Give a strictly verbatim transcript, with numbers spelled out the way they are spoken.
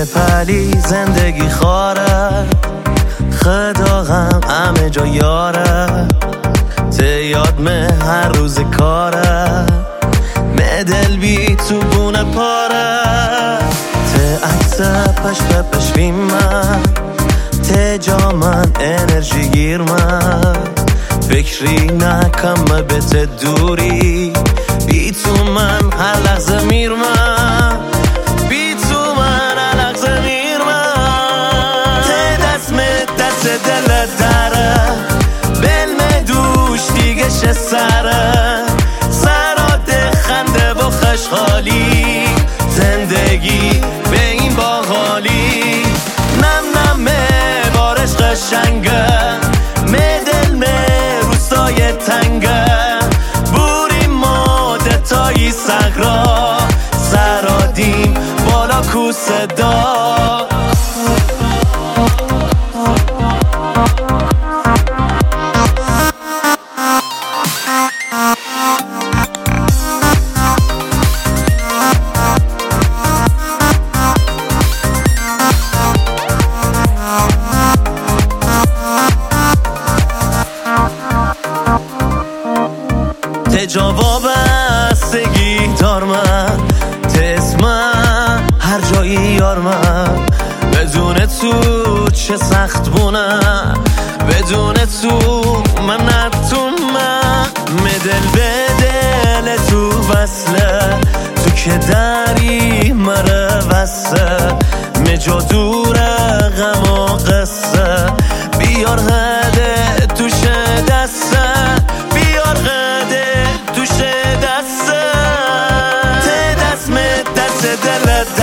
پلی زندگی خاره، خدا غم همه جا یاره، ته یاد مه هر روز کاره، مه دل بی تو بونه پاره، ته عکسه پش پش من، ته جا من انرژی گیر من، فکری نکم به ته دوری، بی تو من هر لحظه میر من، بی تو من هر لحظه میر من، ته دست می دست دل داره، بلم دوش دیگه شه سره، سراده خنده و خشخالی، زندگی به این باحالی، نم نم بارش قشنگه، می دل می روستای تنگه، بوری ماده تایی سغرا، سرادیم بالا کو صدا. جواب بستگی دار من، تسمن هر جایی یار من، بدون تو چه سخت بونه، بدون تو من نتون من، مدل به دل تو وصله، تو که داری مره وصله، مجا دور غم و قصه، بیار هده توشه دسته، بیار هده توشه دسته، ته دست می دست دلت